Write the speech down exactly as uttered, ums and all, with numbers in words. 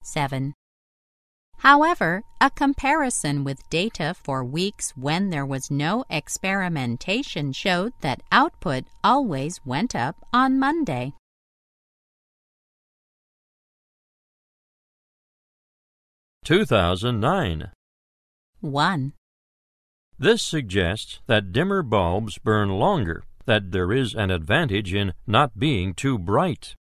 seven. However, a comparison with data for weeks when there was no experimentation showed that output always went up on Monday. two thousand nine. one. This suggests that dimmer bulbs burn longer, that there is an advantage in not being too bright.